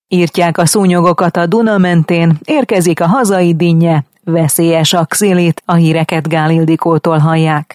Írtják a szúnyogokat a Duna mentén, érkezik a hazai dinnye, veszélyes a Xilit, a híreket Gál Ildikótól hallják.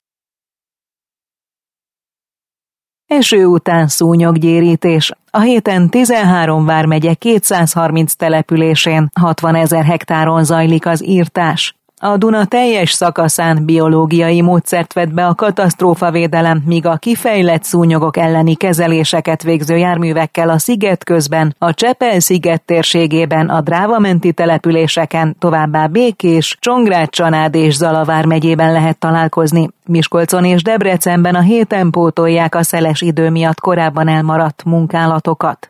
Eső után szúnyoggyérítés. A héten 13 vármegye 230 településén 60 000 hektáron zajlik az írtás. A Duna teljes szakaszán biológiai módszert vett be a katasztrófavédelem, míg a kifejlett szúnyogok elleni kezeléseket végző járművekkel a sziget közben, a Csepel-sziget térségében, a Dráva-menti településeken, továbbá Békés, Csongrád-Csanád és Zala vármegyében lehet találkozni. Miskolcon és Debrecenben a héten pótolják a szeles idő miatt korábban elmaradt munkálatokat.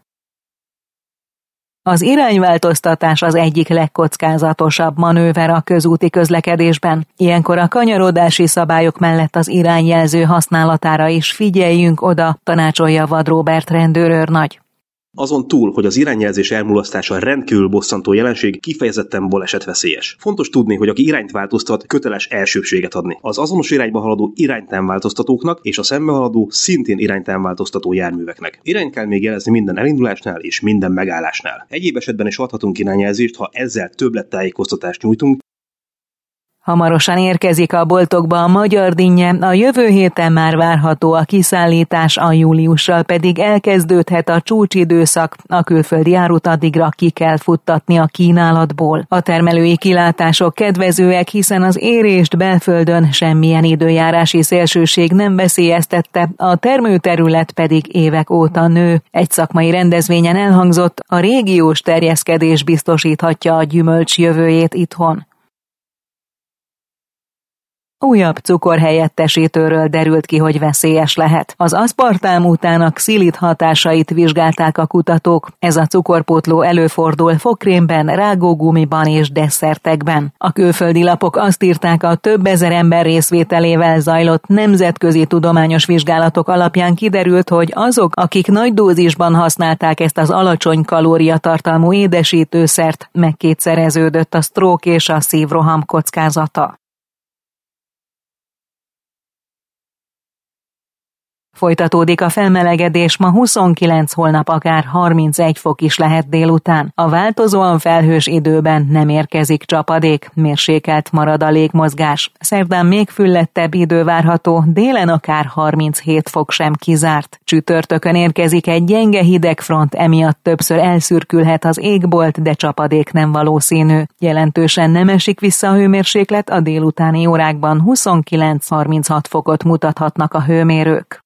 Az irányváltoztatás az egyik legkockázatosabb manőver a közúti közlekedésben. Ilyenkor a kanyarodási szabályok mellett az irányjelző használatára is figyeljünk oda, tanácsolja Vad Róbert rendőrőrnagy. Azon túl, hogy az irányjelzés elmulasztása rendkívül bosszantó jelenség, kifejezetten balesetveszélyes. Fontos tudni, hogy aki irányt változtat, köteles elsőbséget adni. Az azonos irányba haladó iránytánváltoztatóknak és a szembehaladó szintén iránytánváltoztató járműveknek. Irányt kell még jelezni minden elindulásnál és minden megállásnál. Egyéb esetben is adhatunk irányjelzést, ha ezzel többlettájékoztatást nyújtunk. Hamarosan érkezik a boltokba a magyar dinnye, a jövő héten már várható a kiszállítás, a júliussal pedig elkezdődhet a csúcsidőszak, a külföldi árut addigra ki kell futtatni a kínálatból. A termelői kilátások kedvezőek, hiszen az érést belföldön semmilyen időjárási szélsőség nem veszélyeztette, a termőterület pedig évek óta nő. Egy szakmai rendezvényen elhangzott, a régiós terjeszkedés biztosíthatja a gyümölcs jövőjét itthon. Újabb cukorhelyettesítőről derült ki, hogy veszélyes lehet. Az aszpartám után a xilit hatásait vizsgálták a kutatók. Ez a cukorpótló előfordul fogkrémben, rágógumiban és desszertekben. A külföldi lapok azt írták, a több ezer ember részvételével zajlott nemzetközi tudományos vizsgálatok alapján kiderült, hogy azok, akik nagy dózisban használták ezt az alacsony kalóriatartalmú édesítőszert, megkétszereződött a sztrók és a szívroham kockázata. Folytatódik a felmelegedés, ma 29, holnap akár 31 fok is lehet délután. A változóan felhős időben nem érkezik csapadék, mérsékelt marad a légmozgás. Szerdán még füllettebb idő várható, délen akár 37 fok sem kizárt. Csütörtökön érkezik egy gyenge hidegfront, emiatt többször elszürkülhet az égbolt, de csapadék nem valószínű. Jelentősen nem esik vissza a hőmérséklet, a délutáni órákban 29-36 fokot mutathatnak a hőmérők.